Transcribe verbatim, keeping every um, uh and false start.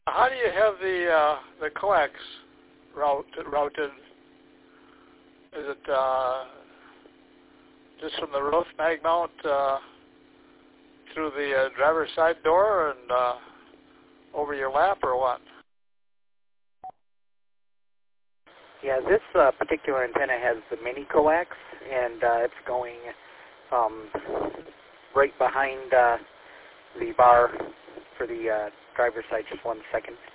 How do you have the uh, the coax route, routed? Is it uh, just from the roof mag mount uh, through the uh, driver's side door and uh, over your lap, or what? Yeah, this uh, particular antenna has the mini coax, and uh, it's going um, right behind uh, the bar for the uh, driver's side. Just one second.